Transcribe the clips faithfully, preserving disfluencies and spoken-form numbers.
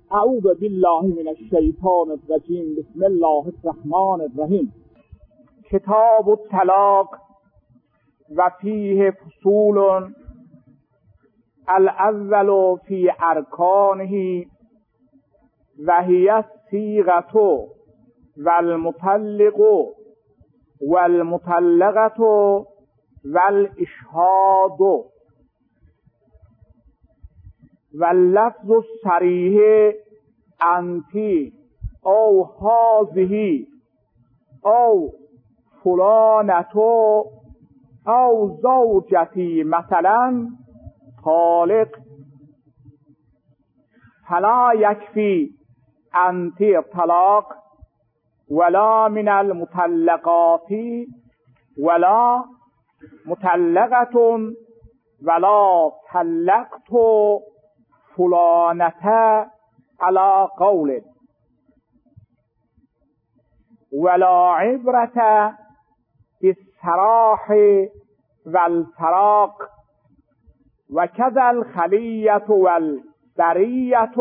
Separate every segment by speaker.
Speaker 1: اعوذ بالله من الشیطان الرجیم. بسم الله الرحمن الرحیم. کتاب الطلاق و فیه فصول. الاول فی ارکانه و هی الصیغة و المطلق و المطلقة و الاشهاد و اللفظ الصریح انتی او هذه او فلانتو او زوجتی مثلا طالق، فلا یکفی انتی طلاق ولا من المطلقات ولا مطلقة ولا طلقت فلانته على قول ولا عبرة بالسراح والفراق وكذا الخلية والبرية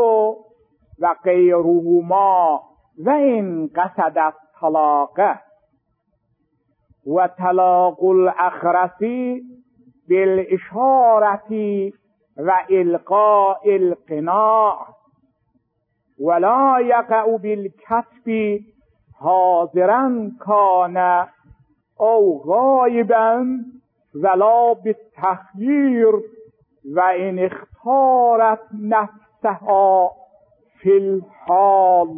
Speaker 1: وغيرهما وإن قصد الطلاق وطلاق الأخرس بالإشارة وإلقاء القناع ولا يقع بالكسب حاضرا كان أو غائبا ولا بالتخيير وإن اختارت نفسها في الحال.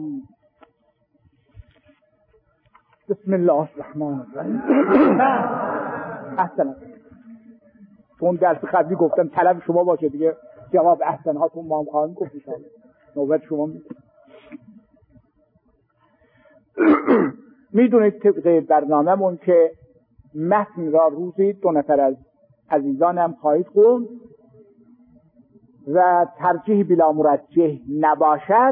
Speaker 1: بسم الله الرحمن الرحیم. احسن. چون درس قبلی گفتم طلب شما باشه دیگه، جواب احسن هاتون ما هم خواهیم گفت ان شاءالله. نوبت شما می میدونید طبق برنامه‌مون که متن را روزی دو نفر از عزیزانم خواهید خوند و ترجیح بلا مرجح نباشد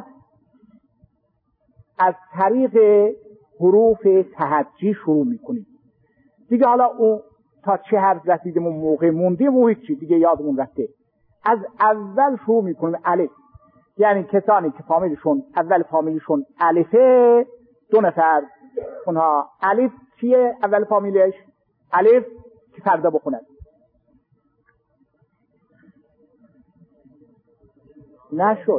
Speaker 1: از طریق حروف تهجی شروع میکنیم دیگه. حالا اون تا چه حرف رسیدیم و موقع موندیم و هیچی دیگه یادمون رفته. از اول شروع میکنیم الف، یعنی کسانی که فامیلشون اول فامیلشون الفه، دو نفر اونها الف چیه اول فامیلش؟ الف که فردا بخونن. نشد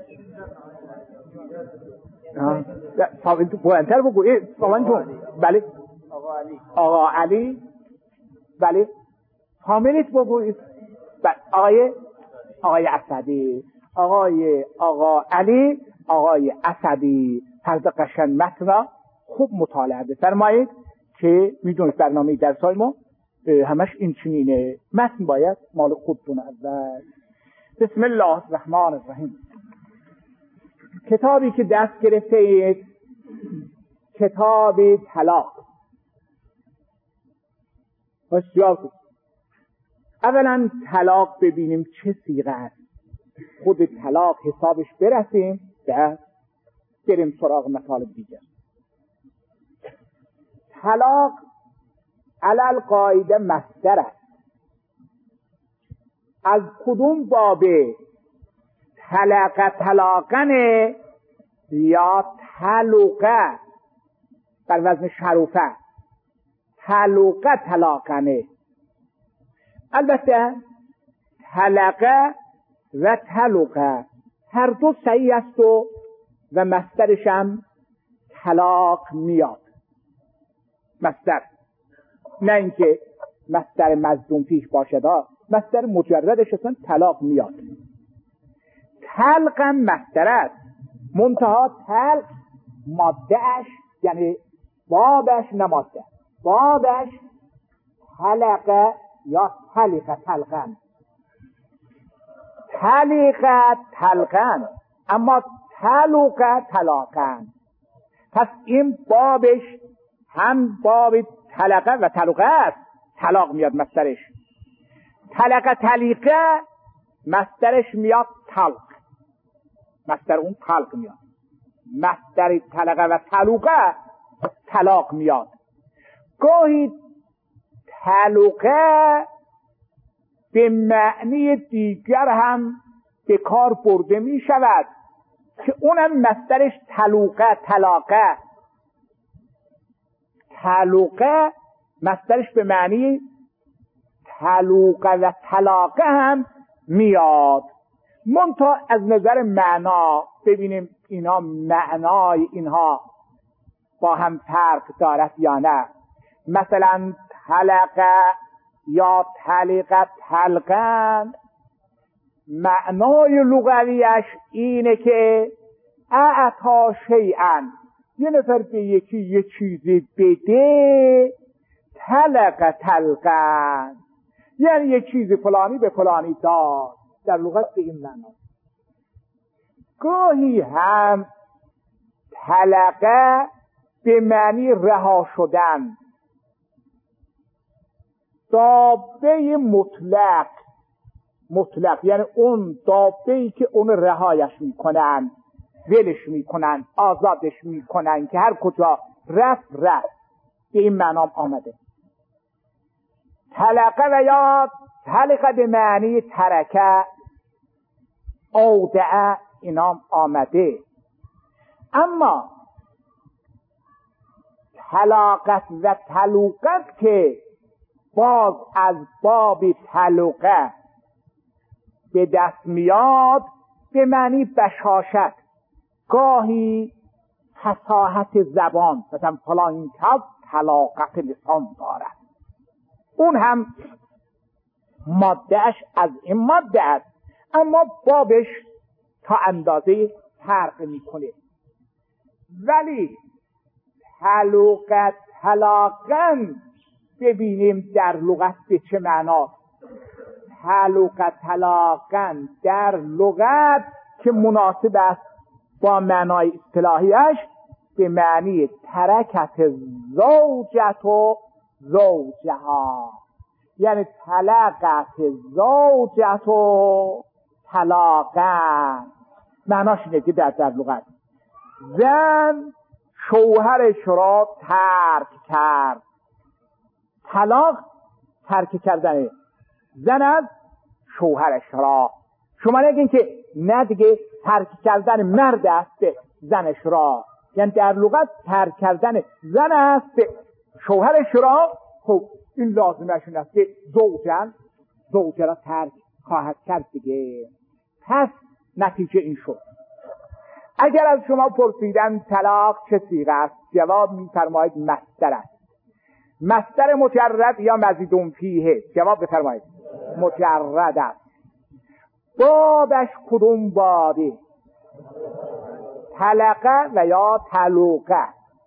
Speaker 1: فامیل تو بلندتر بگو. فامیل تو بله آقا علی. آقا علی بله. فامیلیت بگو. بله. آقای آقای اسدی. آقای آقا علی آقای اسدی. فرض قشنگ متن را خوب مطالعه بفرمایید که میدونید برنامه درسای ما همش این چنینه. متن باید مال خودتون اول. بسم الله الرحمن الرحیم. کتابی که دست گرفته اید کتاب طلاق. بسیار خوب. اولا طلاق ببینیم چه صیغه است. خود طلاق حسابش برسیم بعد بریم سراغ مطالب دیگر. طلاق علل قاعده مصدر است. از کدوم بابه؟ طلق طلاقن یا طلقه بر وزن شروفه. طلقه طلاقنه. البته طلقه و طلقه هر دو صحیح است و و مصدرش هم طلاق میاد. مصدر، نه اینکه مصدر مصدوم پیش باشد، مصدر مجردش اصلا طلاق میاد. طلق هم مصدر است، منتها طلق مادهش یعنی بابش نه ماده، بابش طلقه یا طلقه طلقن. طلقه طلقن اما طلقه طلاقن. پس این بابش هم باب طلقه و طلقه است، طلاق میاد مصدرش. طلقه طلیقه مصدرش میاد طلق، مصدر اون طلق میاد. مصدر طلقه و طلقه طلاق میاد. گاهی طلقه به معنی دیگر هم به کار برده می شود. که اونم مصدرش تلوقه طلاقه. تلوقه مصدرش به معنی تلوقه و طلاقه هم میاد. منتها از نظر معنا ببینیم اینا معنای اینها با هم فرق دارد یا نه. مثلا طلقه یا طلقه طلقن معنای لغویش اینه که اعطا شیئا، یه نفر به یکی یه چیزی بده، طلقه طلقن یعنی یه چیزی فلانی به فلانی داد. در لغت به این معنا. گاهی هم طلقه به معنی رها شدن. دابه مطلق، مطلق یعنی اون دابه‌ای که اون رهایش میکنن، ولش میکنن، آزادش میکنن که هر کجا رفت رفت. به این معنا آمده. طلقه و یا طلقه به معنی ترکه، اودعه اینام آمده. اما طلاقت و تلوقت که باز از باب تلوقه به دست میاد به معنی بشاشت، گاهی فصاحت زبان، مثلا فلان کس طلاقت لسان دارد. اون هم مادهش از این ماده است، اما بابش تا اندازه فرق میکنه. ولی تلوقت طلاقن ببینیم در لغت به چه معناست. تلوقت طلاقن در لغت که مناسب است با معنای اصطلاحیش به معنی ترکت زوجت و زوجها، یعنی طلقت زوجت و طلاقن. معناش اینه که در در لغت زن شوهرش را ترک کرد. طلاق ترک کردن زن از شوهرش را. شما نگین که نه دیگه ترک کردن مرد است به زنش را، یعنی در لغت ترک کردن زن است به شوهرش را. خب این لازمش این است که زوجن زوجه را ترک خواهد کرد دیگه. پس نتیجه این شد. اگر از شما پرسیدن طلاق چه صیغه است، جواب می‌فرمایید مصدر است. مصدر مجرد یا مزیدون فیه؟ جواب بفرمایید مجرد است. بابش کدوم بابی؟ طلقه و یا طلوقه.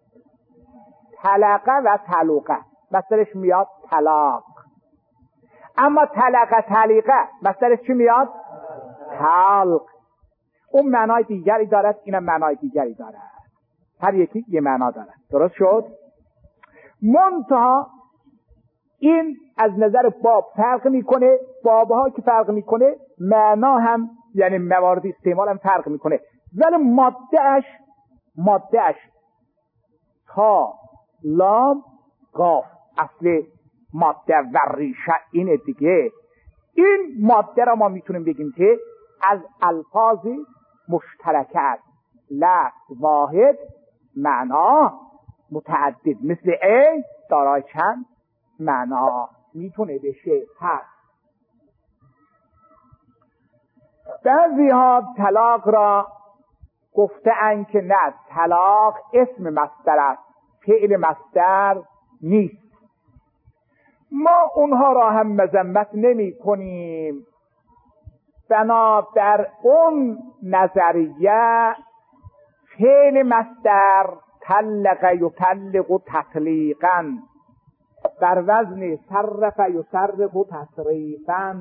Speaker 1: طلقه و طلوقه مصدرش میاد طلاق. اما طلقه طلیقه مصدرش چی میاد؟ طلق. اون معنای دیگری دارد، اینم معنای دیگری دارد. هر یکی یه معنا دارد. درست شد؟ منتها این از نظر باب فرق میکنه. بابها که فرق میکنه معنا هم یعنی موارد استعمال هم فرق میکنه. ولی مادهش مادهش تا لام قاف اصل ماده و ریشه اینه دیگه. این ماده را ما میتونیم بگیم که از الفاظ مشترکه است. لفظ واحد معنا متعدد، مثل ای دارای چند معنا میتونه بشه. هست بعضی ها طلاق را گفته اند که نه، طلاق اسم مصدر است، فعل مصدر نیست. ما اونها را هم مذمت نمی کنیم. بنابر اون نظریه فعل مصدر طلق یطلق تطلیقا بر وزن صرف یصرف تصریفا.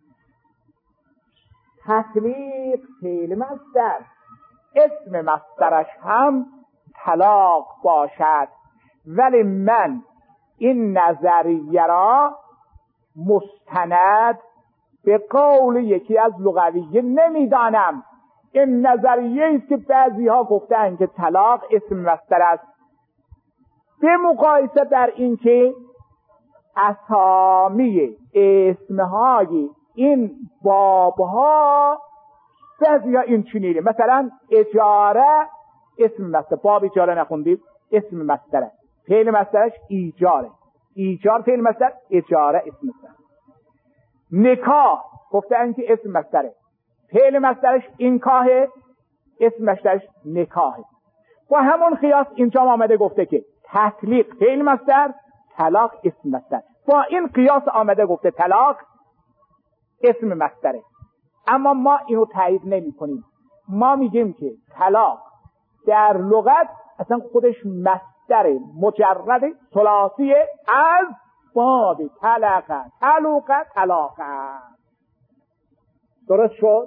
Speaker 1: تطلیق فعل مصدر، اسم مصدرش هم طلاق باشد. ولی من این نظریه را مستند به قول یکی از لغویه نمیدانم. این نظریه است که بعضی ها گفتن که طلاق اسم مصدر است، به مقایسه در این که اسامی اسمهای این بابها بعضی ها این چنینه. مثلا اجاره اسم مصدر، باب اجاره نخوندید؟ اسم مصدره، فعل مصدرش ایجاره، ایجار فعل مصدر، اجاره اسم مصدر. نکاح گفتن که اسم مصدره، فعل مصدرش اینکاح، اسم مصدرش نکاحه. با همون قیاس اینجا آمده گفته که تطلیق فعل مصدر، طلاق اسم مصدر. با این قیاس آمده گفته طلاق اسم مصدره. اما ما اینو تایید نمی کنیم. ما میگیم که طلاق در لغت اصلا خودش مصدر مجرد ثلاثی از باب طلقه، طلقه، طلاقه. درست شد؟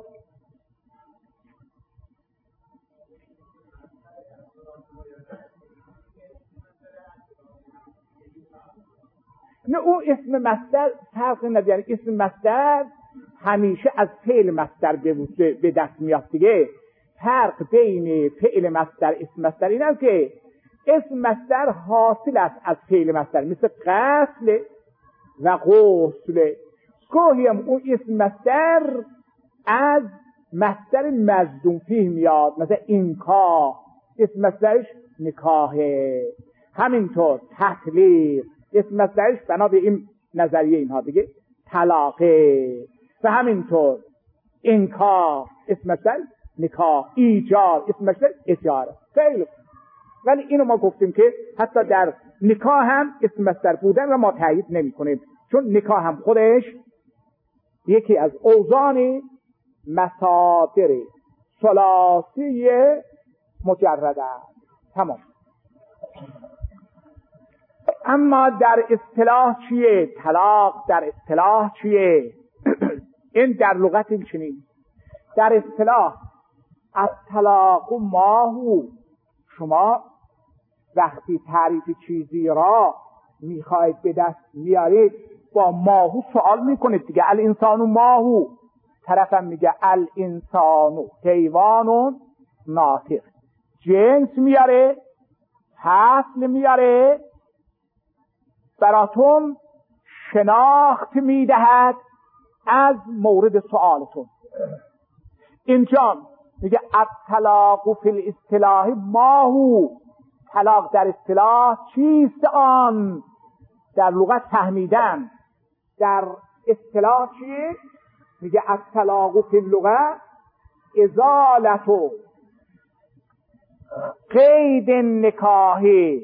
Speaker 1: نه، اون اسم مصدر فرق نداره. یعنی اسم مصدر همیشه از فعل مصدر به دست میاد دیگه. فرق بین فعل مصدر اسم مصدر این است که اسم مصدر حاصل است از فعل مصدر، مثل غسل و غسل. گاهی هم اون اسم مصدر از مصدر مصدوم فیه میاد، مثل اینکا اسم مصدرش نکاحه. همینطور تطلیق اسم مصدرش بنا به این نظریه اینها دیگه طلاقه. و همینطور اینکا اسم مصدر نکاح، ایجار اسم مصدر اجاره. خیلی. ولی اینو ما گفتیم که حتی در نکاح هم اسم مصدر بودن و ما تایید نمی کنیم، چون نکاح هم خودش یکی از اوزان مصادر ثلاثی مجرده. تمام. اما در اصطلاح چیه؟ طلاق در اصطلاح چیه؟ این در لغت این چنین. در اصطلاح الطلاق ماهو، شما وقتی تعریف چیزی را میخواید به دست میارید با ماهو سوال میکنید دیگه. الانسانو ماهو، طرفم میگه الانسانو حیوانون ناطق. جنس میاره، فصل میاره، براتون شناخت میدهد از مورد سوالتون. اینجا میگه الطلاق فی الاصطلاح ماهو، طلاق در اصطلاح چیست آن؟ در لغت فهمیدن. در اصطلاح چیه؟ میگه الطلاق فی اللغت ازالت قید نکاح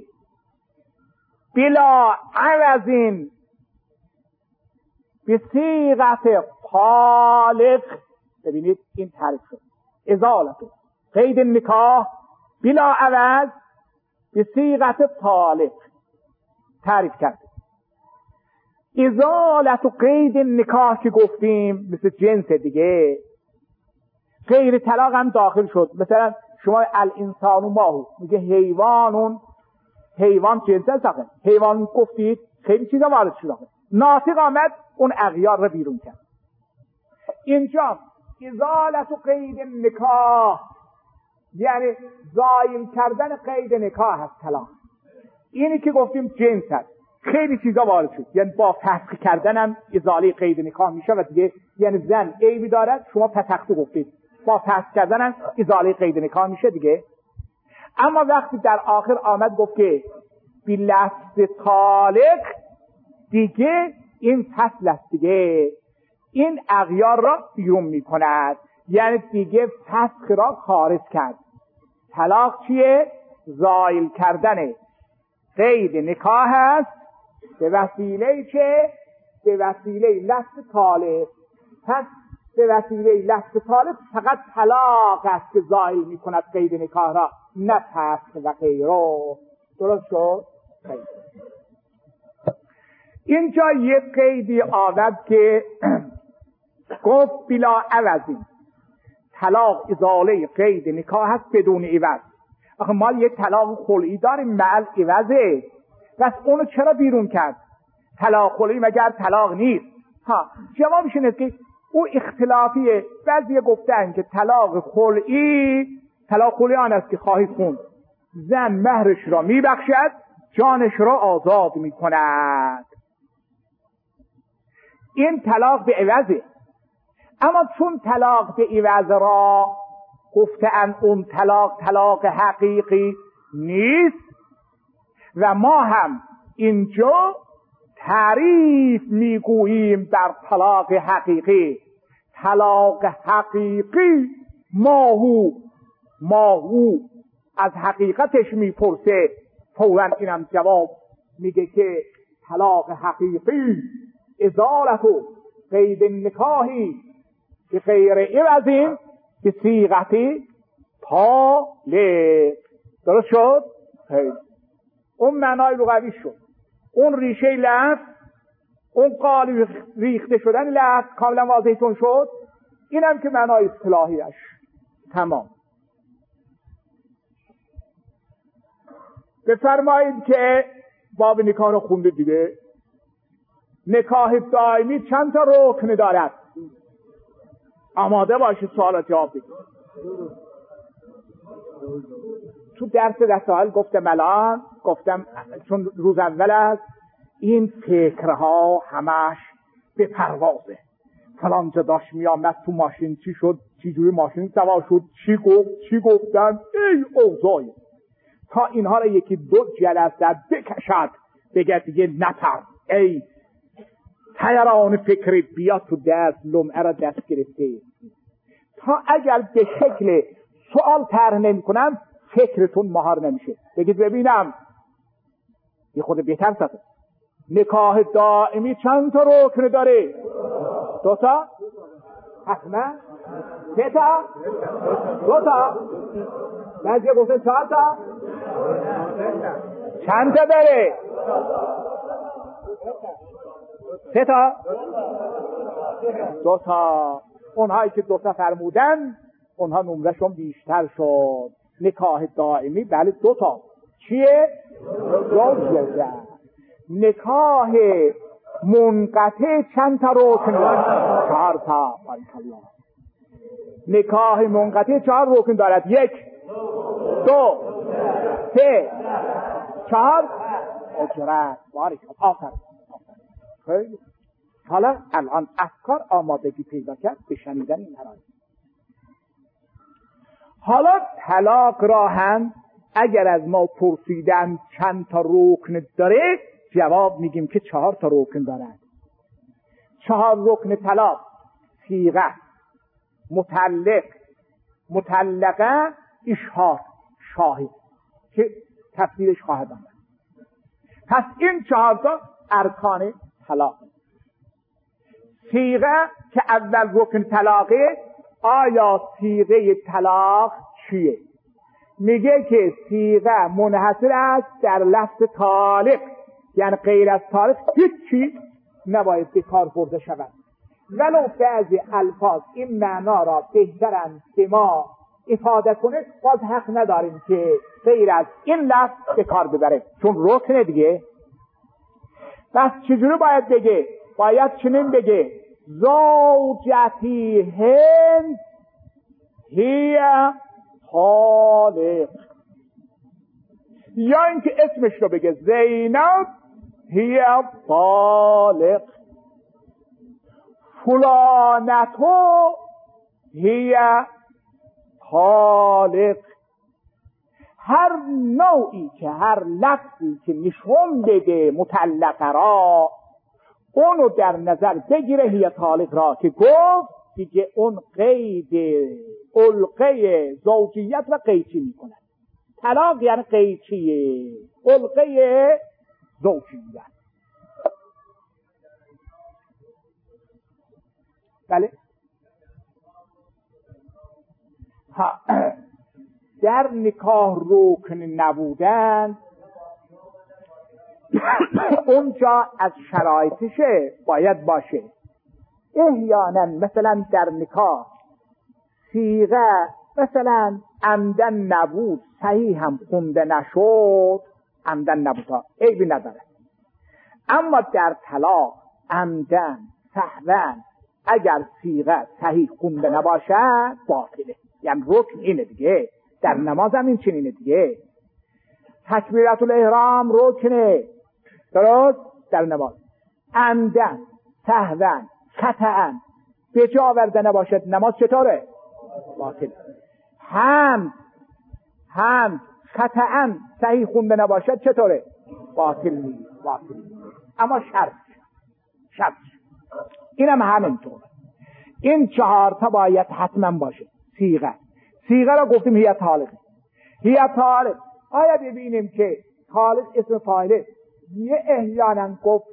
Speaker 1: بلا عوض بصیغت طالق. ببینید این تعریف شد. ازالت قید نکاح بلا عوض بصیغت طالق تعریف کرد. ازالت قید نکاح که گفتیم مثل جنس دیگه، غیر طلاق هم داخل شد. مثلا شما الانسان و ماهو میگه حیوانون، حیوان جنس هست، حیوان گفتید خیلی چیزا وارد شد. ناطق آمد اون اغیار رو بیرون کرد. اینجا ازالت قید نکاح یعنی زایل کردن قید نکاح هست طلاق. اینی که گفتیم جنس هست، خیلی چیزا وارد شد. یعنی با فسخ کردن هم ازاله قید نکاح میشه و دیگه یعنی زن عیبی دارد، شما فسخت گفتید، با فسخ کردن هم ازاله قید نکاح میشه دیگه. اما وقتی در آخر آمد گفت که بی لفظ طالق، دیگه این فصل است دیگه، این اغیار را بیرون میکند، یعنی دیگه فسخ را خارج کرد. طلاق چیه؟ زایل کردن قید نکاح است به وسیله چه؟ به وسیله لفظ طالق. پس به وسیله لفظ طالق فقط طلاق است که زایل میکند قید نکاح را، نه فسخ و غیره. درست شد؟ خیلی. اینجا یک قیدی آورد که گفت بلا عوضی، طلاق ازاله قید نکاح هست بدون عوض. آخه ما یک طلاق خلعی داریم معل عوضه، پس اونو چرا بیرون کرد؟ طلاق خلعی مگر طلاق نیست؟ ها، جوابش اینه که او اختلافیه. بعضی گفتن که طلاق خلعی، طلاق خلعی آن است که خواهید خوند زن مهرش را میبخشد، جانش را آزاد میکند. این طلاق به عوضه. اما چون طلاق به عوض را گفتن اون طلاق طلاق حقیقی نیست و ما هم اینجا تعریف میگوییم در طلاق حقیقی. طلاق حقیقی ماهو ماهو از حقیقتش میپرسه، فوراً اینم جواب میگه که طلاق حقیقی ازالت و قید نکاحی به غیر عوض به صیغتی طالق. درست شد؟ خیلی اون معنای لغوی شد. اون ریشه لفظ، اون قالب ریخته شدن لفظ کاملا واضحتون شد. اینم که معنای اصطلاحیش تمام. بفرمایید که باب نکاح رو خونده دیگه. نکاح دائمی چند تا رکن دارد؟ آماده باشید سوالات جواب بدید. تو درس رسائل گفتم، الان گفتم چون روز اول است این فکرها همش به پروازه. فلان جا داشت می آمد تو ماشین چی شد، چی جوری ماشین سوار شد، چی گفت چی گفتن، ای اوضاعی. تا اینها را یکی دو جلسه بکشد بگه دیگه نتر ای تیران فکر بیا تو دست لمعه را دست گرفته. تا اگر به شکل سوال طرح نمی کنم فکرتون مهار نمیشه. بگید ببینم یه خود بهتر ساده. نکاح دائمی چند تا رکن داره؟ دو تا؟ حتما؟ سه تا؟ دو تا؟ بعضی گفتن چهار تا؟ چند تا داره؟ سه تا؟ دو تا. اونهایی که دو تا فرمودن اونها نمرشون بیشتر شد. نکاح دائمی بله دو تا. چیه؟ زوجیه. نکاح منقطع چند تا رکن دارد؟ چهار تا. بارکالله. نکاح منقطع چهار رکن دارد. یک، دو، سه، چهار. اجرت. بارکالله. آفرین. خیلی. حالا الان افکار آمادگی پیدا کرد به شنیدن این حرام. حالا طلاق را هم اگر از ما پرسیدن چند تا رکن داره جواب میگیم که چهار تا رکن دارد. چهار رکن طلاق: صیغه، مطلق، مطلقه، اشهار، شاهد که تفصیلش خواهد آمد. پس این چهار تا ارکان طلاق. صیغه که اول رکن طلاقه. آیا صیغه طلاق چیه؟ میگه که صیغه منحصر است در لفظ طالق، یعنی غیر از طالق هیچی نباید به کار برده شود. ولو بعضی الفاظ این معنا را بهترن به ما افاده کنه، باز حق نداریم که غیر از این لفظ به کار ببره، چون رکنه دیگه. بس چجوری باید بگه؟ باید چنین بگه: زوجتی هند هی طالق. یا اینکه اسمش رو بگه زینب هی طالق، فلانتو هی طالق. هر نوعی که هر لفظی که نشون بده مطلقه را اونو در نظر بگیره هی طالق را، که گفت دیگه اون قید علقه زوجیت و قیچی میکنه. طلاق یعنی قیچیه، علقه زوجیت. بله ها. در نکاح رکن نبودن اونجا از شرایطشه باید باشه. احیانا مثلا در نکاح صیغه مثلا عمدن نبود، صحیح هم خونده نشد، عمدن نبود ها عیبی نداره. اما در طلاق عمدن سهوا اگر صیغه صحیح خونده نباشه باطله. یعنی رکن اینه دیگه. در نماز هم این چنینه دیگه. تکبیرت الاحرام رکنه، درست؟ در نماز عمدن سهوا خطأ به جا آورده نباشد نماز چطوره؟ باطل. هم هم خطأن صحیح خونده نباشد چطوره؟ باطل نیست. باطل نیست. اما شرط شرط اینم همینطور. این چهار تا باید حتما باشه. صیغه صیغه را گفتیم هی طالق. هی طالق آیا ببینیم که طالق اسم فاعله. یه احیانا گفت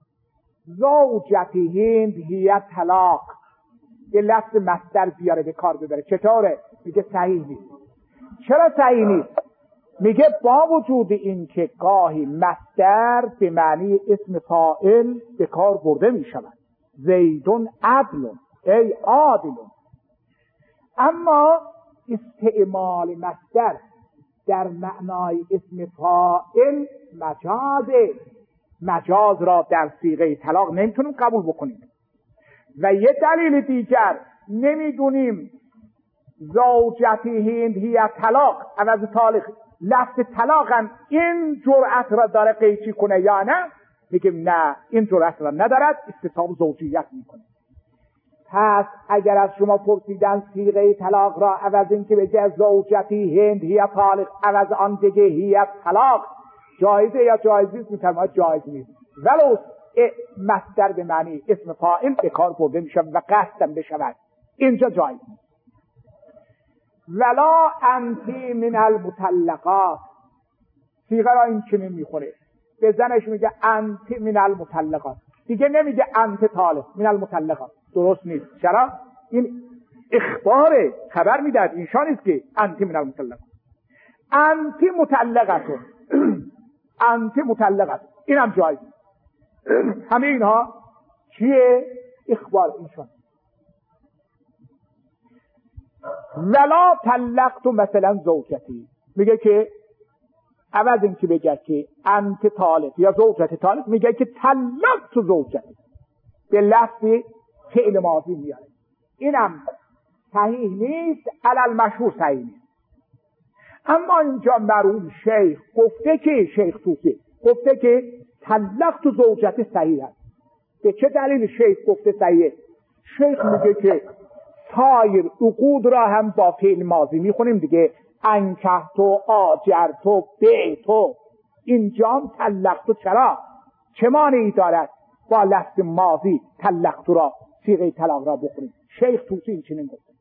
Speaker 1: زوجتی هند هی طلاق، یه لفظ مصدر بیاره به کار ببره چطوره؟ میگه صحیح نیست. چرا صحیح نیست؟ میگه با وجود این که گاهی مصدر به معنی اسم فاعل به کار برده میشود، زیدون عدلون ای عادلون، اما استعمال مصدر در معنای اسم فاعل مجازه. مجاز را در صیغه طلاق نمیتونیم قبول بکنیم. و یه دلیل دیگر نمیدونیم زوجتی هند هی طلاق عوض طالق لفظ طلاق هم این جرأت را داره قیچی کنه یا نه. میگیم نه، این جرأت را ندارد، استثاب زوجیت میکنه. پس اگر از شما پرسیدن صیغه طلاق را عوض این که بگه زوجتی هند هی طالق عوض آن بگه هی طلاق جایزه یا جایز نیست؟ میتونم جایز نیست، ولو مصدر به معنی اسم فاعل به کار برده میشه و قصدم بشود، اینجا جایز نیست. ولا انتی من المطلقات، صیغه را این چنین میخونه، به زنش میگه انتی من المطلقات، دیگه نمیگه انت طالق من المطلقات. درست نیست. چرا؟ این اخباره، خبر میدهد، اینشان نیست که انتی من المطلقات. انتی مطلقتون انتی مطلقت اینم جایز. همه اینها چیه؟ اخبار اینشان. ولا طلقت مثلا زوجتی، میگه که عوض این که بگه که انت طالق یا زوجتی طالق، میگه که طلقت زوجتی، به لفظ فعل ماضی میاره. اینم صحیح نیست، علل مشهور صحیح نیست. اما اینجا مرحوم شیخ گفته که شیخ توسی گفته که طلقت زوجتی صحیح است. به چه دلیل شیخ گفته صحیحه؟ شیخ میگه که سایر عقود را هم با فعل ماضی میخونیم دیگه، انکحتو آجرتو بیعتو، اینجا هم طلقتو چرا؟ چه مانعی دارد با لفظ ماضی طلقتو را صیغه طلاق را بخونیم؟ شیخ توسی این چنین گفته.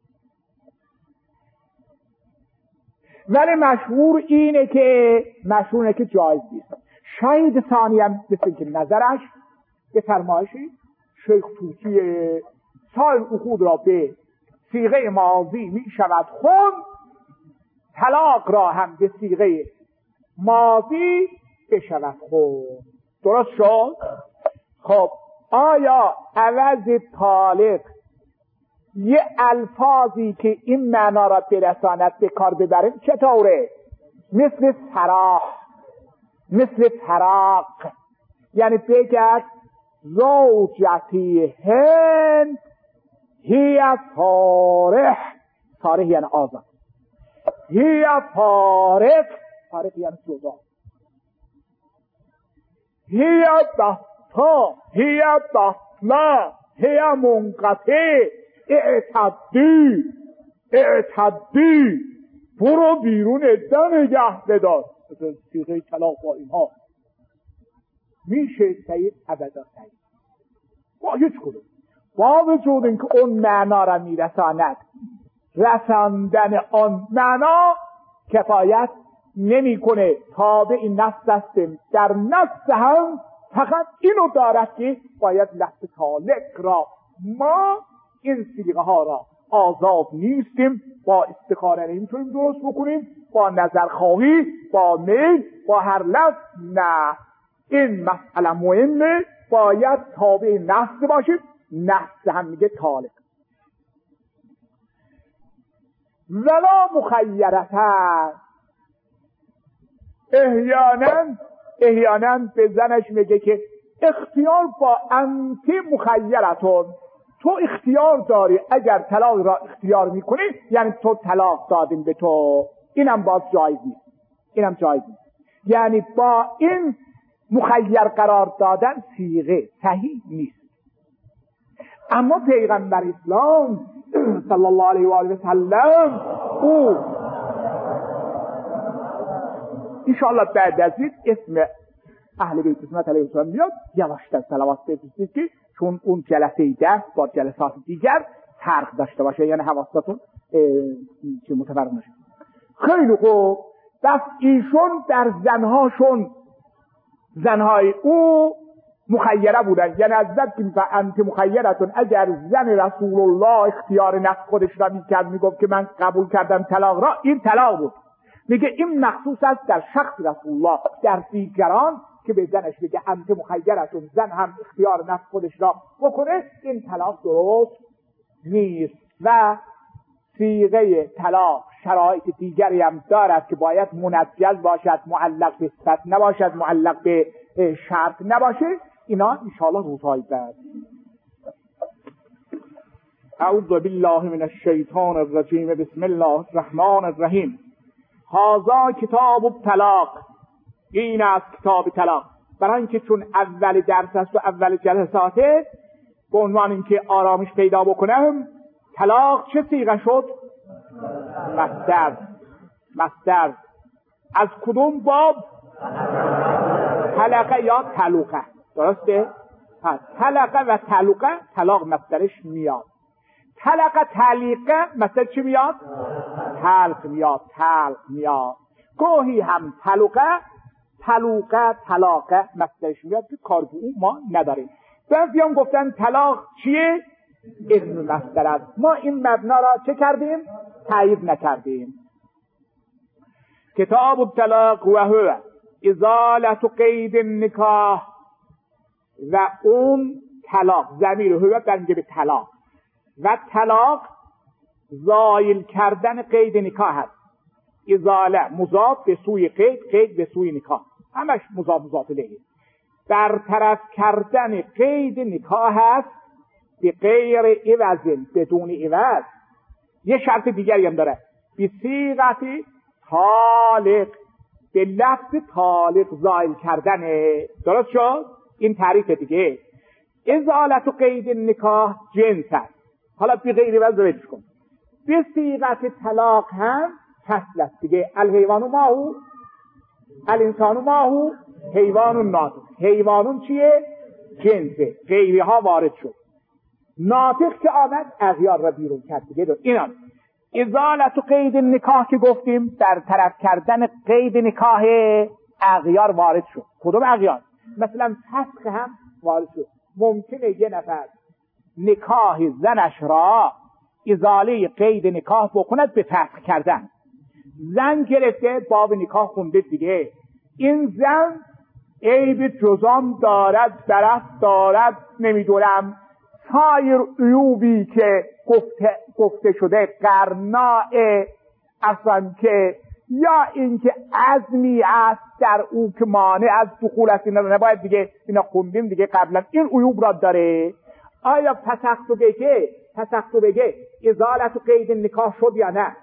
Speaker 1: ولی مشهور اینه که مشهور اینه که جایز نیست. شاید ثانی هم مثل که نظرش به فرمایشی شیخ توسی سایر عقود را به صیغه ماضی می شود خون، طلاق را هم به صیغه ماضی بشود خون. درست شد؟ خب آیا عوض طالق یه الفاظی که این معنا را برساند به کار ببریم چطوره؟ مثل سراح، مثل فراق، یعنی بگد زوجتی هند هی فارح، فارح یعنی آزاد، هی فارق، فارق یعنی جدا، هی بطا هی بطلا هی منقطع، اعتدی اعتدی برو بیرون دم نگه بدار. صیغه طلاق با اینها میشه سید ابدا سید با هیچ کدوم، با وجود اینکه اون معنا را میرساند، رساندن آن معنا کفایت نمیکنه. تابع این نفس هستیم، در نفس هم فقط اینو دارد که باید لفظ طالق را، ما این صیغه ها را آزاد نیستیم، با استخاره نمیتونیم درست بکنیم، با نظرخواهی، با میل، با هر لفظ نه. این مسئله مهمه، باید تابع نفس باشیم. نفس هم میگه طالق. ولا مخیرتن، احیانا احیانا به زنش میگه که اختیار با انتی مخیرتون، تو اختیار داری، اگر طلاق را اختیار میکنی یعنی تو طلاق دادیم به تو. اینم باز جایز نیست، اینم جایز نیست. یعنی با این مخیر قرار دادن صیغه صحیح نیست. اما پیغمبر اسلام صلی الله علیه و آله و سلم او انشاءالله بعد از این اسم اهل بیت اسمت علیه السلام میاد، یواشتر صلوات بفرستید که چون اون جلسه دست با جلسات دیگر فرق داشته باشه، یعنی حواستون که متفرق نشه. خیلی خوب. بس ایشون در زنهاشون زنهای او مخیره بودن، یعنی از ذات و انت مخیرتون، اگر زن رسول الله اختیار نفس خودش را میکرد میگفت که من قبول کردم طلاق را، این طلاق بود. میگه این مخصوص است در شخص رسول الله. در دیگران که به زنش بگه انت مخیرتون، زن هم اختیار نفس خودش را بکنه، این طلاق درست نیست. و صیغه طلاق شرایط دیگری هم دارد که باید منجز باشد، معلق به صفت نباشد، معلق به شرط نباشه. اینا انشاءالله روزهای بعد. اعوذ بالله من الشیطان الرجیم. بسم الله الرحمن الرحیم. هذا کتاب الطلاق. این است کتاب طلاق. برای اینکه چون اول درس است و اول جلساته، به عنوان اینکه آرامش پیدا بکنم، طلاق چه صیغه شد؟ مصدر. مصدر از کدوم باب؟ طلقه یا طلقه. درسته؟ پس طلقه و طلقه طلاق مصدرش میاد. طلقه تعلیقه مصدر چی میاد؟ طلق میاد. طلق میاد. گاهی هم طلقه طلقه طلاقه مصدرش میاد که کار به اون ما نداریم. بعضیان گفتن طلاق چیه؟ اسم مصدر است. ما این مبنا را چه کردیم؟ تایید نکردیم. کتاب الطلاق و هو ازالة قید النکاح. و اون طلاق، ضمیر هو برمیگه به طلاق، و طلاق زایل کردن قید نکاح است. ازاله مضاف به سوی قید، قید به سوی نکاح، همش مضاف مضاف الیه. برطرف کردن قید نکاح است به غیر عوض، بدون عوض. یه شرط دیگری هم داره، به صیغت طالق، به لفظ طالق زایل کردن. درست شد؟ این تعریف دیگه. ازالت و قید نکاح جنس است. حالا به غیر عوض روش کن. به صیغت طلاق هم فصل است دیگه. الحیوان ماهو الانسان ماهو حیوان ناطق. حیوانون چیه؟ جنسه. غیری ها وارد شد. ناطق که آمد اغیار را بیرون کرد دیگه. اینا ازالت و قید نکاح که گفتیم، در طرف کردن قید نکاح اغیار وارد شد. کدوم اغیار؟ مثلا فسخ هم وارد شد. ممکنه یه نفر نکاح زنش را ازاله قید نکاح بکند به فسخ کردن. زن گرفته باب نکاح خونده دیگه. این زن عیب جزام دارد، برف دارد، نمیدونم سایر عیوبی که گفته, گفته شده، قرناء اصلا که یا اینکه عزمی است در او که مانع از دخول است، اینا نباید دیگه، اینا خوندیم دیگه قبلا، این عیوب را داره. آیا فسخت و بگه فسخت و بگه ازالت و قید نکاح شد یا نه؟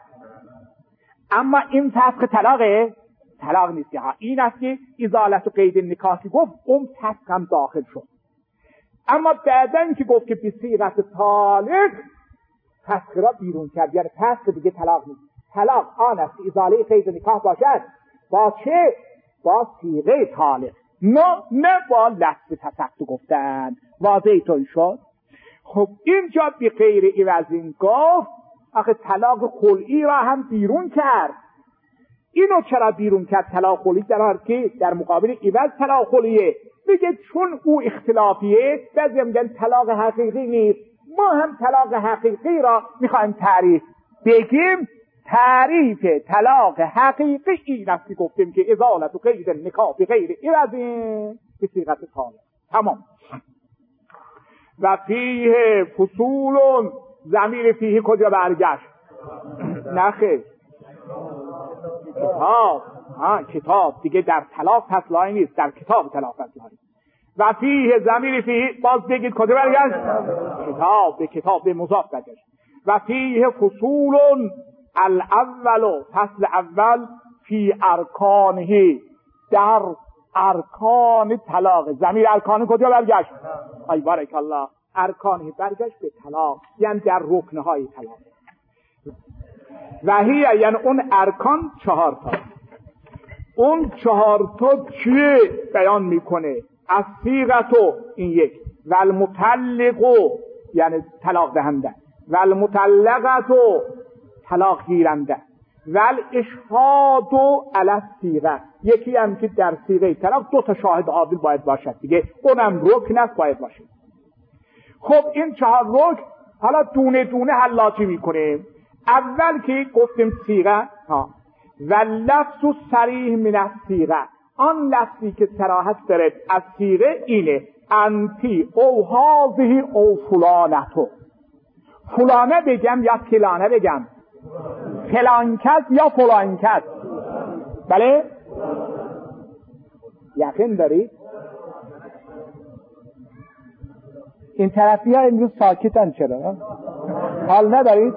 Speaker 1: اما این فسخ طلاقه؟ طلاق نیست. ها این است که ازالت و قید نکاح که گفت اون فسخ هم داخل شد. اما بعدن که گفت که به صیغت طالق، فسخ را بیرون کرد، یعنی فسخ دیگه طلاق نیست. طلاق آن است که ازاله قید نکاح باشد با چه؟ با صیغه طالق، نه نه با لفظ فسخت گفتن. واضح تون شد؟ خب اینجا به غیر عوضین گفت، آخه طلاق خلعی را هم بیرون کرد. اینو چرا بیرون کرد طلاق خلعی، در حالی که در مقابل عوض طلاق خلعیه؟ بگه چون او اختلافیه، بعضی میگن طلاق حقیقی نیست. ما هم طلاق حقیقی را میخوایم تعریف بگیم. تعریف طلاق حقیقی این است که گفتیم که ازالت و قید نکاح به غیر عوض به صیغت طالق. تمام. و فیه فصول، ضمیر فیه کجا برگشت؟ نخیر، کتاب. ها کتاب دیگه، در طلاق فصلایی نیست، در کتاب طلاق فصلایی. و فیه ضمیر فیه باز بگید کجا برگشت؟ کتاب، به کتاب به مضاف برگشت. و فیه فصول، الاول، فصل اول، فی ارکانه، در ارکان طلاق. ضمیر ارکان کجا برگشت؟ ای بارک الله. ارکانی برگشت به طلاق، یعنی در رکنهای طلاق. وحیه یعنی اون ارکان چهار تا. اون چهار تا چیه بیان میکنه؟ از صیغتو این یک، و المطلقو یعنی طلاق دهنده، و المطلقتو طلاق گیرنده، و الاشهادو علی الصیغه، یکی هم که در صیغه طلاق دو تا شاهد عادل باید باشد دیگه، اونم رکن است باید باشه. خب این چهار رکن حالا دونه دونه حلاجی میکنیم. اول که گفتیم صیغه ها، و لفظ صریح من الصیغه، آن لفظی که صراحت داره از صیغه اینه انتی او هذه او فلانتو. فلانه بگم یا فلانه بگم؟ فلان کس یا فلان کس؟ بله؟ یقین دارید؟ این طرفی ها امروز ساکتن چرا؟ حال ندارید؟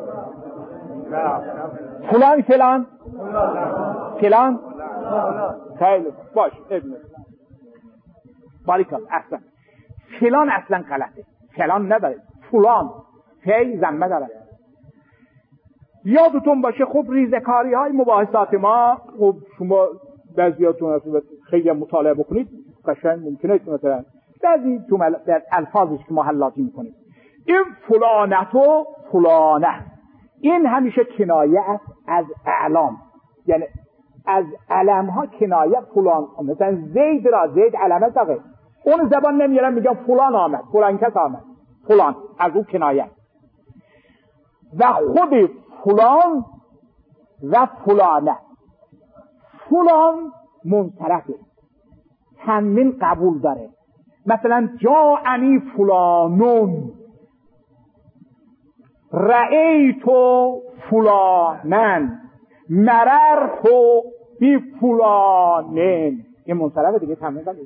Speaker 1: فلان فلان فلان خیلی باش ابن باریکال اصلا فلان اصلا غلطه، فلان نداره، فلان فی زنمه داره. یادتون باشه خب ریزکاری های مباحثات ما، خب شما بعضیاتون خیلی مطالعه بکنید قشنگ ممکنه مثلا بعضی جمل در الفاظش که ما حلاجی میکنیم، این فلانتو فلانه، این همیشه کنایه است از اعلام، یعنی از علم ها کنایه فلان. مثلا زید را زید علمه داره، اون زبان نمیارن میگن فلان آمد، فلان کس آمد، فلان از اون کنایه. و خود فلان و فلانه، فلان منصرفه، تنوین قبول داره. مثلا جاءنی فلانون، رأیتو فلانن، مررتو بی فلانن، این منصرفه دیگه، تنوین قبول.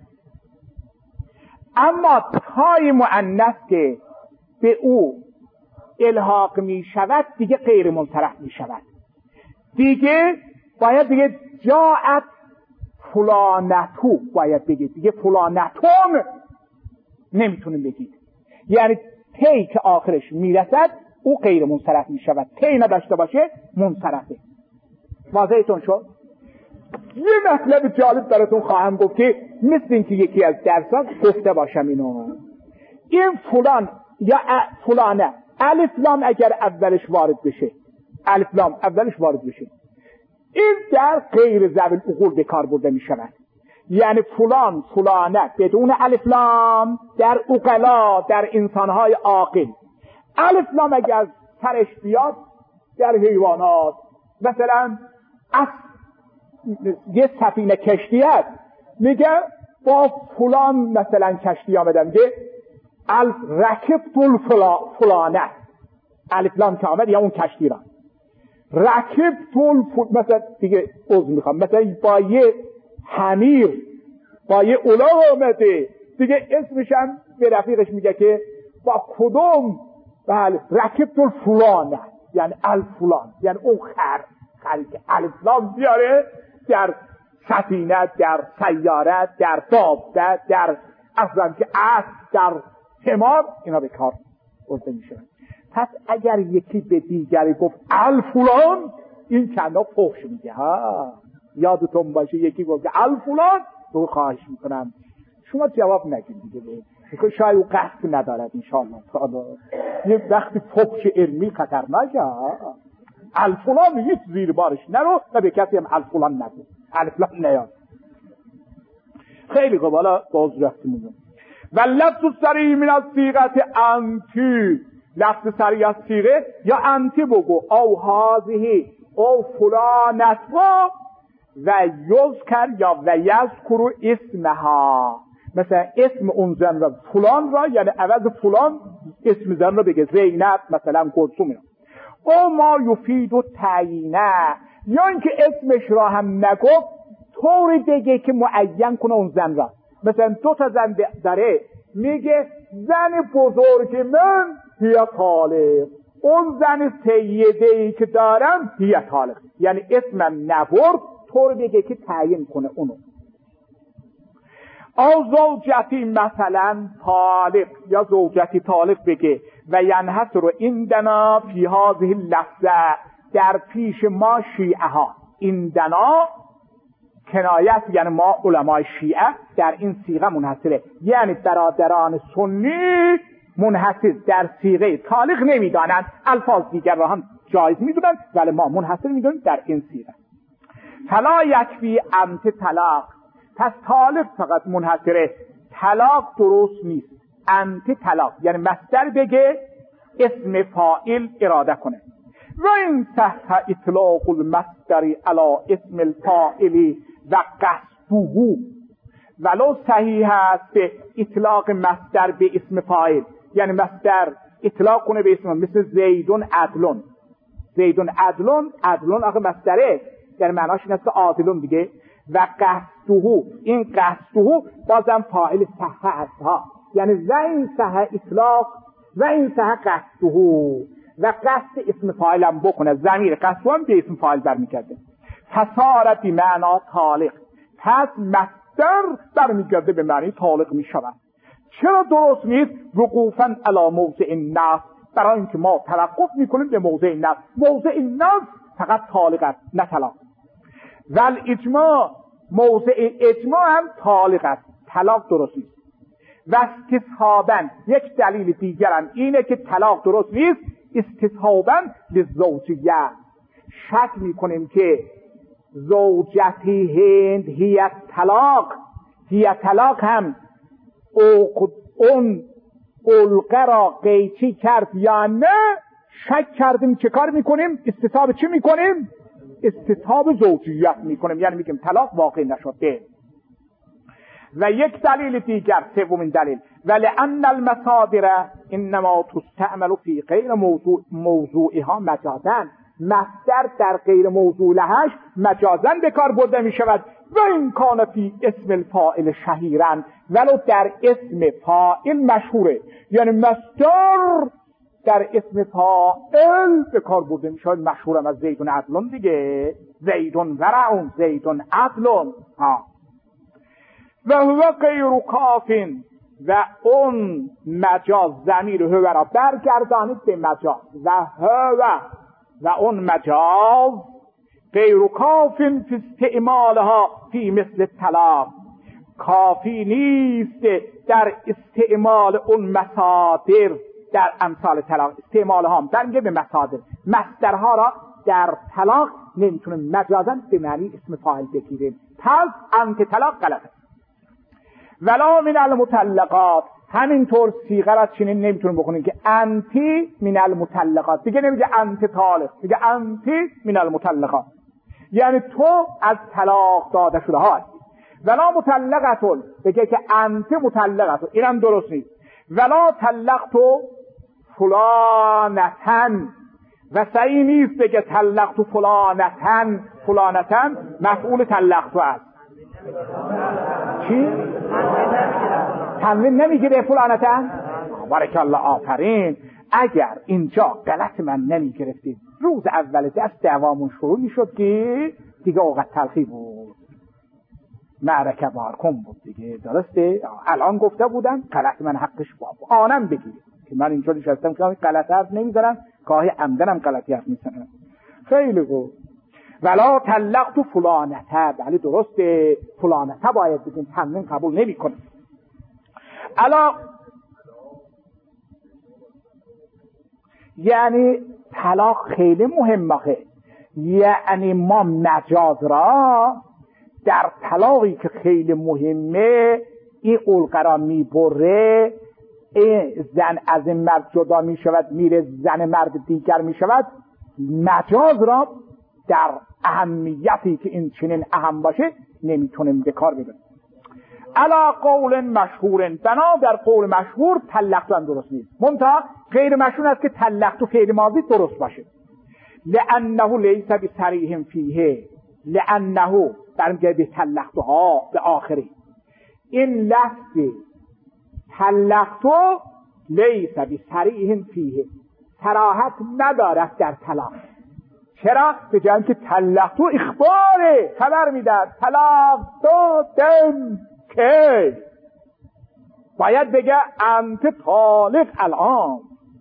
Speaker 1: اما تای مؤنث که به او الحاق می شود دیگه غیر منصرف می شود، دیگه باید دیگه جاءت فلانتو باید بگید، دیگه فلانتون نمیتونیم بگید. یعنی تی که آخرش میرسد او غیر منصرف می شود، تی نداشته باشه منصرفه. واضحتون شد؟ یه مطلب جالب براتون خواهم گفت که مثل این که یکی از درسات گفته باشم اینو. این فلان یا فلانه، الف لام اگر اولش وارد بشه، الف لام اولش وارد بشه، این در غیر ذوی العقول به کار برده می شود. یعنی فلان فلانه بدون الف لام در عقلا، در انسانهای عاقل. الف لام اگر سرش بیاد در حیوانات، مثلا از یه سفینه کشتی هست میگه با فلان مثلا کشتی آمدم، میگه الف رکبت الفلانه، الف لام که آمد یا اون کشتی را رکبت الفلانه، مثلا دیگه عضو میخوام مثلا با یه حمیر با یه اولا آمده دیگه، اسمش هم به رفیقش میگه که با کدوم، بله رکبت الفلانه یعنی الفلان، یعنی اون خر خری که الف لام بیاره در سفینه، در سیاره، در دابه، در اصلا که اسب، در حمار، اینا به کار برده میشه. پس اگر یکی به دیگری گفت الفلان، این کنا فحش میگه. ها یادتون باشه یکی گفت الفلان، رو خواهش میکنم شما جواب نگید دیگه، به شاید او قصد ندارد انشاءالله تعالی. یه وقتی فحش علمی خطرناکه، الفلان هیچ زیر بارش نرو و به کسی هم الفلان نگو، الفلان نیاد. خیلی خوب، حالا باز رفتی میگم و لفظ صریح من الصیغه انتی، لفظ صریح از صیغه یا انتی بگو، او هذه او فلانت و یذکر یا و یذکر اسمها، مثلا اسم اون زن را فلان را، یعنی عوض فلان اسم زن را بگه، زینب مثلا کلثوم، او ما یفید و تعیینه، یا اینکه اسمش را هم نگفت طوری بگه که معین کنه اون زن را. مثلا دو تا زن داره، میگه زن بزرگ من هی طالق، اون زن سیده‌ای که دارم هی طالق، یعنی اسمم نبرد، طور بگه که تعیین کنه اونو. او زوجتی مثلا طالق، یا زوجتی طالق بگه و ینحصر عندنا فی هذه اللفظه، در پیش ما شیعه ها، عندنا کنایت یعنی ما علمای شیعه در این صیغه منحصره، یعنی برادران سنی منحصر در صیغه طالق نمیدانند، الفاظ دیگر را هم جایز میدونند ولی ما منحصر میدونیم در این صیغه. فلا یکفی انت طلاق، پس طالق فقط منحصره، طلاق درست نیست. انت طلاق یعنی مصدر بگه اسم فاعل اراده کنه. و این صح اطلاق المصدر علی اسم الفاعل و قصده، ولو صحیح است به اطلاق مصدر به اسم فاعل، یعنی مصدر اطلاق کنه به اسم، مثل زیدون عدلون، زیدون عدلون، عدلون آخه مصدره یعنی معناش این است که عادلون دیگه. و قصده، این قصده بازم فاعل صح است ها، یعنی و این صح اطلاق و این صح قصده، و قصد اسم فاعل هم بکنه، ضمیر قصده هم به اسم فاعل برمیگرده. فصار بمعنی طالق، پس مصدر برمیگرده به معنی طالق میشود. چرا درست نیست؟ وقوفا علی موضع النصب، برای اینکه ما توقف میکنیم به موضع النصب، موضع النصب فقط طالق است نه طلاق. ول اجماع، موضع اجماع هم طالق است، طلاق درست نیست. و استصحابا، یک دلیل دیگرم اینه که طلاق درست نیست، استصحابا للزوجیه، شک میکنیم که زوجتی هند هی طلاق، هی طلاق هم اون علقه را قیچی کرد یا نه، شک کردیم چه کار میکنیم؟ استصحاب چی میکنیم؟ استصحاب زوجیت میکنیم، یعنی میگیم طلاق واقع نشده. و یک دلیل دیگر، سومین دلیل، ولأن المصادر انما تستعمل فی غیر موضوع موضوعها مجازا، مصدر در غیر موضوع لهش مجازا به کار برده می شود. و این کان فی اسم الفاعل شهیرا، ولو در اسم فاعل مشهوره، یعنی مصدر در اسم فاعل به کار برده می شود، مشهورم از زیدون عدلون دیگه، زیدون ورعون، زیدون عدلون ها. و هو غیر کافین، و اون مجاز، ضمیر هو را برگردانید به مجاز، و هو و اون مجاز غیر کافین فی استعمالها فی مثل طلاق، کافی نیست در استعمال اون مصادر در امثال طلاق، استعمالها هم درنگه به مصادر، مصدرها را در طلاق نمیتونیم مجازن به معنی اسم فاعل بگیریم، پس انت طلاق غلطه. ولا من المطلقات، همینطور صیغه را چنین نمیتونیم بکنیم که انتی من المطلقات، دیگه نمیگه انت طالق، میگه انتی من المطلقات، یعنی تو از طلاق داده شده ها هستی. ولا مطلقتون، بگه که انت مطلقتون، اینم درست نیست. ولا طلقتو فلانتن، و صحیح نیست بگه طلقتو فلانتن، فلانتن مفعول طلقتو است. چی؟ تنوین نمیگیره فلانتن؟ بارک الله، آفرین. اگر اینجا غلط من نمیگرفتید روز اول درس دعوامون شروع میشد که دیگه اوقات تلخی بود، معرکه بارکن بود دیگه، درسته؟ الان گفته بودم غلط من حقش باب آنم بگیرید که من اینجا نشستم که غلط حرف نمیزنم، گاهی عمدنم غلطی حرف میزنم. خیلی خوب. ولا طلقت فلانته، بله درسته، فلانته باید بگیم، تنوین قبول نمی کنیم. الا یعنی طلاق خیلی مهمه، یعنی ما مجاز را در طلاقی که خیلی مهمه این علقه را می بره، این زن از این مرد جدا می شود میره زن مرد دیگر می شود، مجاز را در اهمیتی که این چنین اهم باشه نمیتونیم به کار ببریم. علا قول مشهور، بنا در قول مشهور طلقتو هم درست نیست، منتها غیر مشهور است که طلقتو فعل ماضی درست باشه. لانه لیس بصریح فیه، لانه برمیگه به طلقتوها به آخری، این لفظ طلقتو لیس بصریح فیه، صراحت ندارد در طلاق. چرا؟ به جای که طلقتو اخباره، خبر میداد طلاق دادم، که باید بگه انت طالق الان.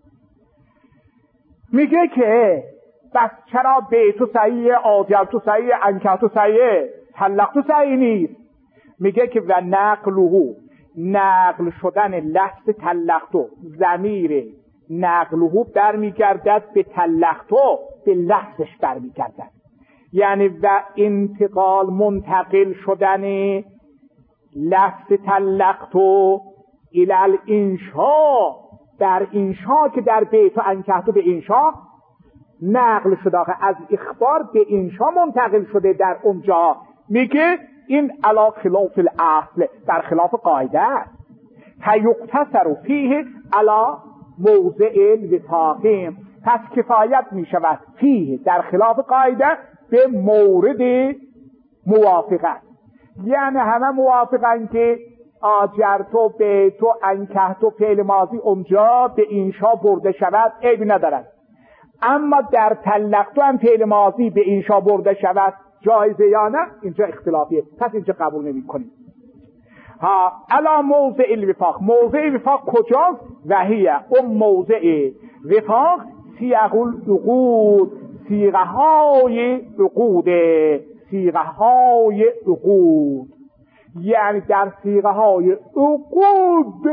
Speaker 1: میگه که بس چرا بیتو صحیح، آجرتو صحیح، انکهتو صحیح، طلقتو صحیح نیست؟ میگه که و نقلهو، نقل شدن لفظ طلقتو، ضمیر نقلهو برمیگردد به طلقتو، به لفظش برمیگردد. یعنی و انتقال منتقل شدن لفظ طلقتو الی الانشا، در انشا که در بیت و انکهتو به انشا نقل شده، از اخبار به انشا منتقل شده در اونجا. میگه این علا خلاف الاصل، در خلاف قاعده است. فیقتصر فیه علا موضع الوفاقیم، پس کفایت میشود فیه در خلاف قاعده به مورد موافقت. یعنی همه موافقن که آجرتو بیتو انکهتو فعل ماضی اونجا به انشا برده شود، عیبی ندارد. اما در طلقتو هم فعل ماضی به انشا برده شود جایزه یا نه، اینجا اختلافیه، پس اینجا قبول نمی کنیم. ها الا موضع الوفاق، موضع وفاق کجاست؟ وحیه اون موضع وفاق سیغ العقود، صیغه های عقود، صیغه های عقود. یعنی در صیغه های عقود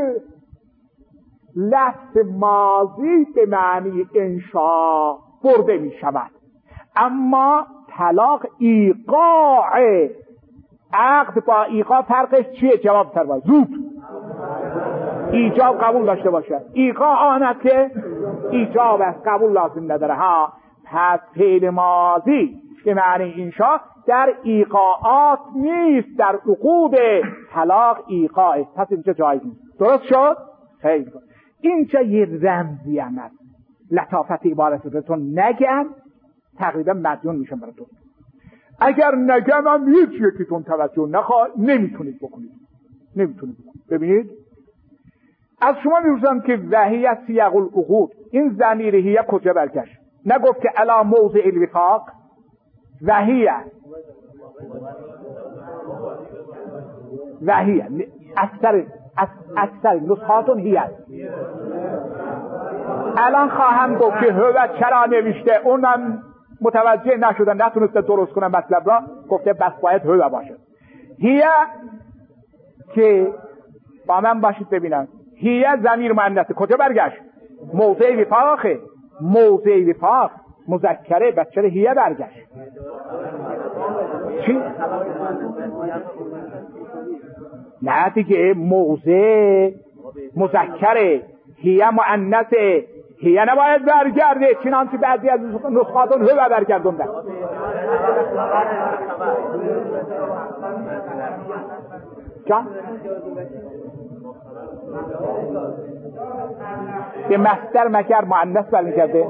Speaker 1: لفظ ماضی به معنی انشا برده می شود، اما طلاق ایقاع، عقد با ایقاع فرقش چیه؟ جواب تر باید زود ایجاب قبول داشته باشه. ایقاع آن است که ایجاب است، قبول لازم نداره. ها پس فعل ماضی به معنی انشا در ایقاعات نیست، در عقود. طلاق ایقاع است، پس اینجا جایز نیست. درست شد؟ خیلی خوب. اینجا یه رمزی هم هست، لطافت عبارتتون نگم تقریبا مدیون میشم براتون. اگر نگم هم هیچ یکیتون توجه نخواه نمیتونید بکنید، نمیتونید بکنید. ببینید از شما میروزم که وحیه سیغ العقود، این ضمیر هیه کجا برگشت؟ نگفت که علا موضع الوفاق؟ وحیه وحیه اکثر اکثر نسخاتون هیه. الان خواهم گفت که هو چرا نوشته، اونم متوجه نشدن، نتونسته درست کنم مطلب را، گفته بس باید هو باشه. هیه که با من باشید ببینم، هیه ضمیر مؤنثه کجا برگشت؟ موضع وفاقه. موضع وفاق مذکره، بس چرا هیه برگشت؟ چی؟ نه دیگه، موضع مذکره، هیه مؤنثه، هیه نباید برگرده، چنانچه بعضی از نسخاتون هو برگردوندن. جان؟ به مصدر مگر مؤنث برمیگرده؟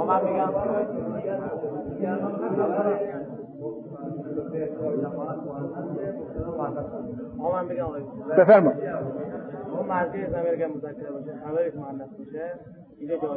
Speaker 1: بفرما.
Speaker 2: اون مرجع ضمیر که مذکر باشه، خبرش مؤنث باشه، اینجا جواز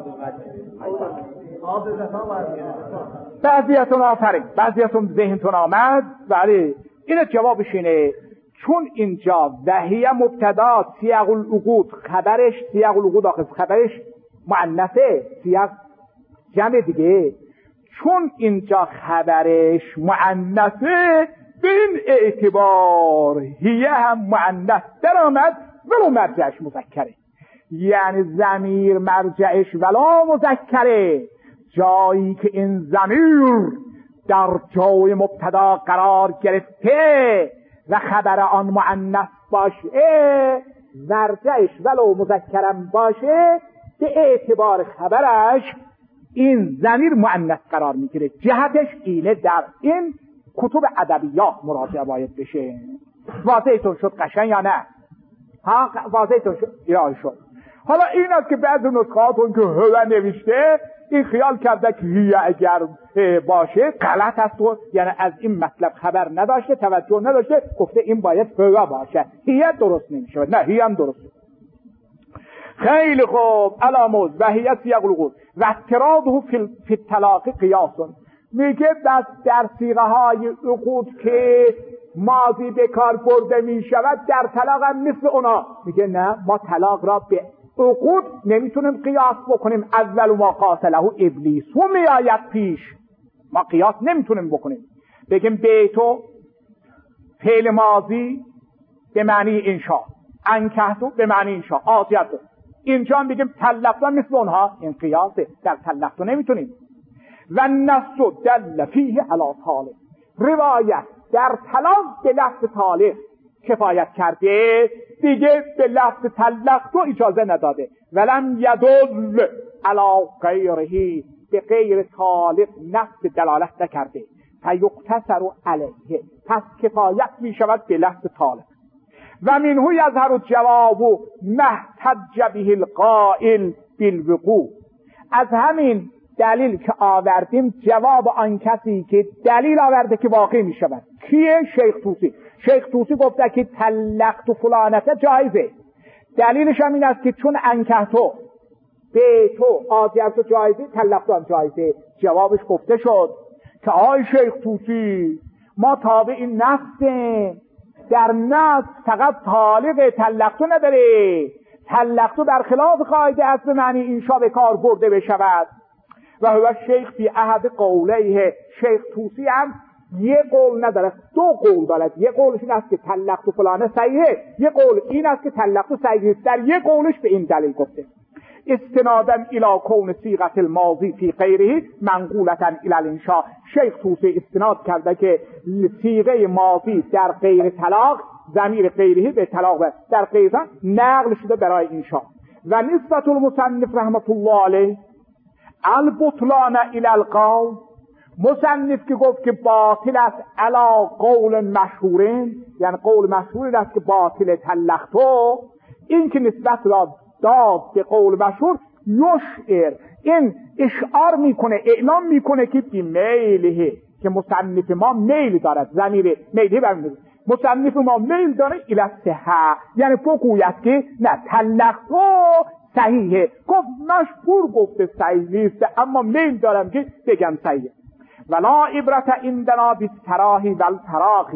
Speaker 2: قطعی.
Speaker 1: بعضیاتون آفرین، بعضیاتون ذهنتون آمد. ولی این جوابش اینه، چون اینجا وحیه مبتدا، سیغ العقود خبرش، سیغ العقود آخر خبرش مؤنثه، سیغ جمع دیگه، چون اینجا خبرش مؤنثه به این اعتبار هیه هم مؤنث در آمد ولو مرجعش مذکره. یعنی ضمیر مرجعش ولا مذکره، جایی که این ضمیر در جای مبتدا قرار گرفته و خبر آن مؤنث باشه، مرجعش ولو مذکرم باشه، به اعتبار خبرش این ضمیر مؤنث قرار میگیره. جهتش اینه، در این کتب ادبیات مراجعه باید بشه. واضحتون شد قشنگ یا نه؟ ها واضحتون شد؟ ارائه شد. حالا این است که بعض نسخاتون که هو نوشته، این خیال کرده که هیه اگر باشه غلط است و یعنی از این مطلب خبر نداشته، توجه نداشته، گفته این باید هو باشه، هیه درست نمیشه. نه، هیه هم درسته. خیلی خوب. علاموز و هیه سیغ العقود و اعتراضه فی الطلاق قیاسون. میگه دست در صیغه های عقود که ماضی به کار برده می شود در طلاق هم مثل اونا. میگه نه، ما طلاق را به عقود نمیتونیم قیاس بکنیم. اول ما قاتله ابلیس و میآید پیش، ما قیاس نمیتونیم بکنیم. بگیم بیتو فعل ماضی به معنی انشاء، انکحتو به معنی انشاء، آتیتو. اینجا هم بگیم طلقتو مثل اونها، این قیاسه، در طلقتو نمیتونیم. و نص دل فیه علی طالق، روایت در طلاق به لفظ طالق کفایت کرده، دیگه به لفظ طلقتو اجازه نداده. ولم یدل علی غیره، به غیر طالق نفس دلالت نکرده. فیقتصر علیه، پس کفایت می شود به لفظ طالق. و منه یظهر الجواب محتج به القائل بالوقوع، از همین دلیل که آوردیم جواب آن کسی که دلیل آورده که واقع می شود. کیه؟ شیخ طوسی. شیخ طوسی گفته که طلقت فلانته جایزه، دلیلش هم این است که چون انکحتو به تو آتیتو جایزه، طلقتو هم جایزه. جوابش گفته شد که آی شیخ طوسی، ما تابع نفسیم، در نفس فقط طالق، طلقتو نداره. طلقتو برخلاف قاعده است به معنی انشاء به کار برده بشود. و هو شیخ فی احد قولیه، شیخ طوسی هم یه قول نداره، دو قول دارد. یه قولش این است که طلقتو فلانه صحیحه، یه قول این است که طلقتو صحیحه. در یه قولش به این دلیل گفته استنادن الی کون صیغه الماضی فی غیره منقولتا الی الانشاء. شیخ طوسی استناد کرده که صیغه ماضی در غیر طلاق، ضمیر غیره به طلاق در غیر نقل شده برای انشاء. و نسبت المصنف رحمت الله علیه البطلان الی القول، مصنف که گفت که باطل است علی قول مشهورین، یعنی قول مشهور است که باطل طلقتو، این که نسبت را داد به قول مشهور، یشعر، این اشعار میکنه، اعلام میکنه که بی میله، که مصنف ما میل دارد، ضمیر میله برمیده، مصنف ما میل داره الی صحه، یعنی بگوید که نه طلقتو صحیحه. گفت مشهور گفته صحیح نیست، اما میل دارم که بگم صحیحه. ولا عبرت عندنا بالصراح والفراغ،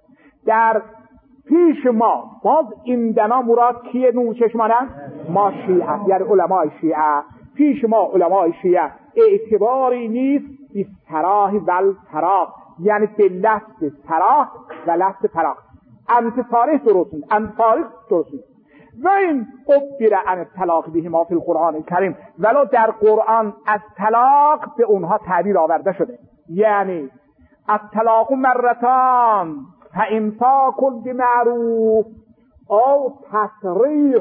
Speaker 1: در پیش ما، باز عندنا مراد کیه؟ نون چشمانم ما شیعه، یعنی علمای شیعه. پیش ما علمای شیعه اعتباری نیست بالصراح والفراغ، یعنی به لفظ صراح و لفظ فراغ. انت صارح درست نیست، انت فارغ درست نیست. و این عبر عن الطلاق بهما فی القرآن الکریم، ولو در قرآن از طلاق به اونها تعبیر آورده شده، یعنی الطلاق مرتان فامساک بمعروف او تسریح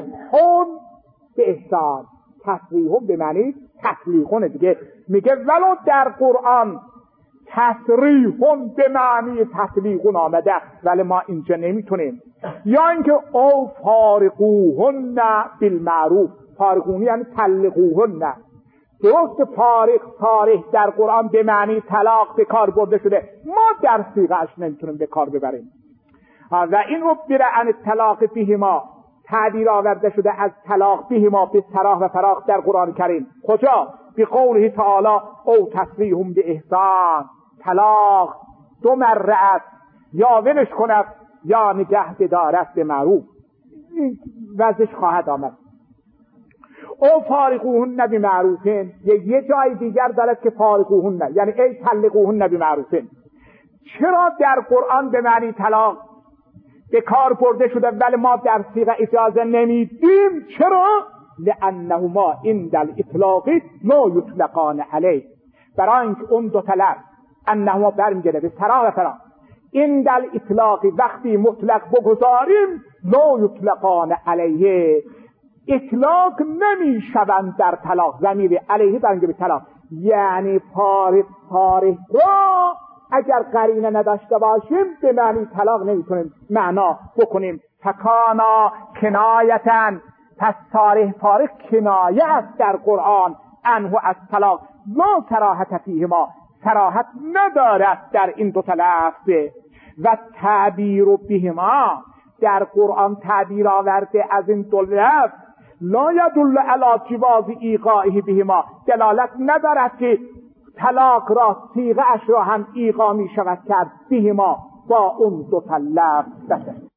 Speaker 1: به احسان. تسریح به معنی تطلیقونه دیگه. میگه ولو در قرآن تسریح به معنی تطلیقون آمده، ولی ما اینجا نمیتونیم. یا اینکه او فارقوهن بالمعروف، فارقونی یعنی طلقوهن. درست فارق صارح در قرآن به معنی طلاق به کار برده شده، ما در صیغه‌اش نمیتونیم به کار ببریم. و این عبر عن الطلاق بهما، تعبیر آورده شده از طلاق بهما به صراح و فراغ در قرآن کریم. کجا؟ به قوله تعالی او تسریحهم به احسان، طلاق دو مره است، یا ولش کند یا نگه بدارد به معروف. این وضعش خواهد آمد. او فارقوهن بمعروفین، یه جای دیگر دارد که فارقوهن یعنی ای طلقوهن بمعروفین. چرا در قرآن به معنی طلاق به کار برده شده ولی ما در صیغه اجازه نمیدیم؟ چرا؟ لانهما عند الاطلاق لا یطلقان علیه، برای اینکه اون دو طلب انهما برمیگرده به صراح و فراغ. عند الاطلاق وقتی مطلق بگذاریم لا یطلقان علیه، اطلاق نمی شوند در طلاق. ضمیر علیه برمیگرده به طلاق، یعنی فارق صارح را اگر قرینه نداشته باشیم به معنی طلاق نمیتونیم معنا بکنیم. فکانا کنایتن، پس صارح فارق کنایه است در قرآن انه از طلاق، لا صراحت فیهما، صراحت ندارد در این دو لفظ. و تعبیر بهما، در قرآن تعبیر آورده از این دو لفظ، لا یدل علی جواز ایقاعه بهما، دلالت ندارد که طلاق را صیغه اش را هم ایقا می شود کرد بهما با اون دو تا لفظ بسه.